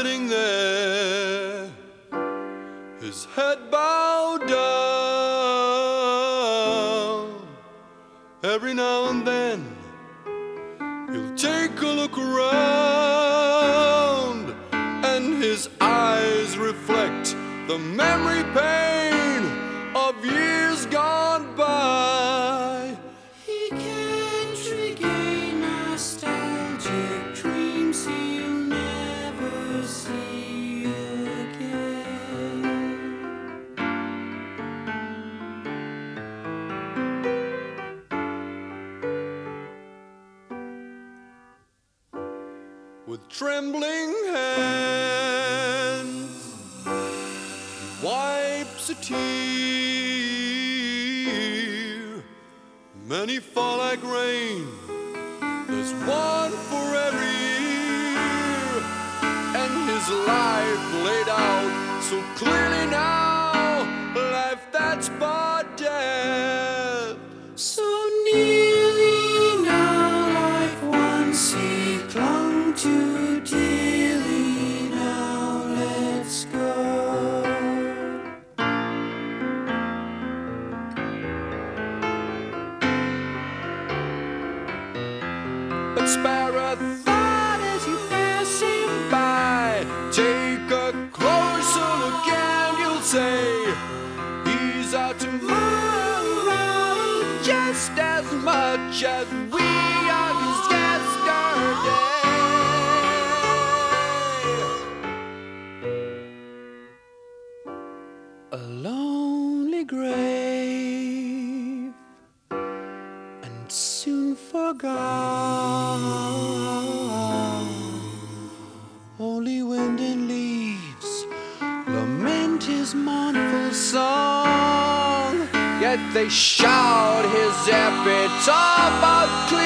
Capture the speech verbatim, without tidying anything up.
sitting there, his head bowed down. Every now and then he'll take a look around, and his eyes reflect the memory pain of years gone by. He can't regain nostalgic dreams he'll never see again. With trembling hands, he wipes a tear. Many fall like rain, there's one for every year. And his life laid out so clearly now, life that's but death. So nearly now, life once he clung to dearly, now let's go. But spare a thought as you pass him by. Take a closer look and you'll say he's our tomorrow just as much as we are his yesterday. A lonely grave, and soon forgot. Only wind and leaves lament his mournful song, yet they shout his epitaph out clear.